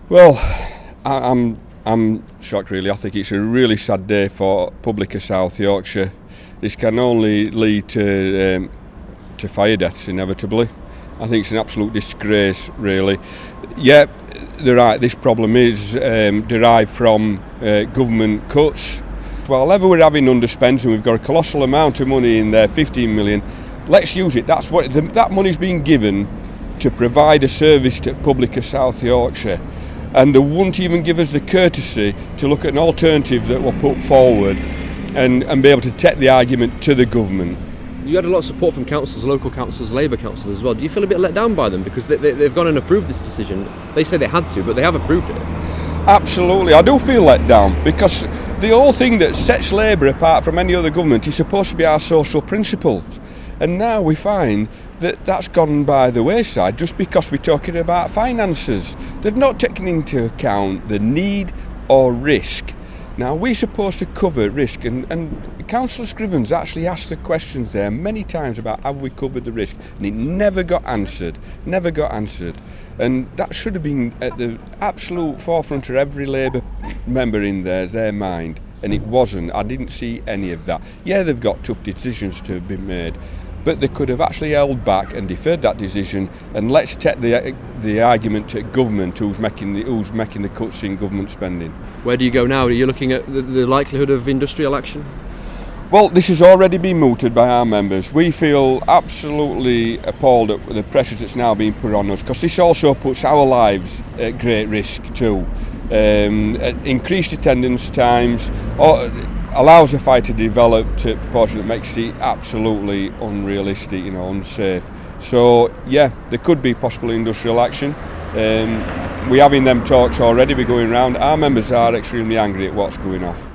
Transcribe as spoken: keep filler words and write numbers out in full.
Well, I, I'm I'm shocked really. I think it's a really sad day for Publica South Yorkshire. This can only lead to um, to fire deaths inevitably. I think it's an absolute disgrace, really. Yeah, they're right. This problem is um, derived from uh, government cuts. While ever we're having underspends, and we've got a colossal amount of money in there, fifteen million. Let's use it. That's what the, that money's been given to provide a service to Publica South Yorkshire. And they won't even give us the courtesy to look at an alternative that will put forward and, and be able to take the argument to the government. You had a lot of support from councils, local councils, Labour councils as well. Do you feel a bit let down by them? Because they, they, they've gone and approved this decision. They say they had to, but they have approved it. Absolutely, I do feel let down, because the whole thing that sets Labour apart from any other government is supposed to be our social principles. And now we find that that's gone by the wayside just because we're talking about finances. They've not taken into account the need or risk. Now, we're supposed to cover risk, and, and Councillor Scrivens actually asked the questions there many times about have we covered the risk, and it never got answered, never got answered. And that should have been at the absolute forefront of every Labour member in their, their mind, and it wasn't. I didn't see any of that. Yeah, they've got tough decisions to be made, but they could have actually held back and deferred that decision, and let's take the the argument to government who's making the who's making the cuts in government spending. Where do you go now? Are you looking at the, the likelihood of industrial action? Well, this has already been mooted by our members. We feel absolutely appalled at the pressures that's now being put on us, because this also puts our lives at great risk too. Um, increased attendance times, or, allows a fire to develop to a proportion that makes it absolutely unrealistic, you know, unsafe. So yeah, there could be possible industrial action. Um, we're having them talks already, we're going round. Our members are extremely angry at what's going off.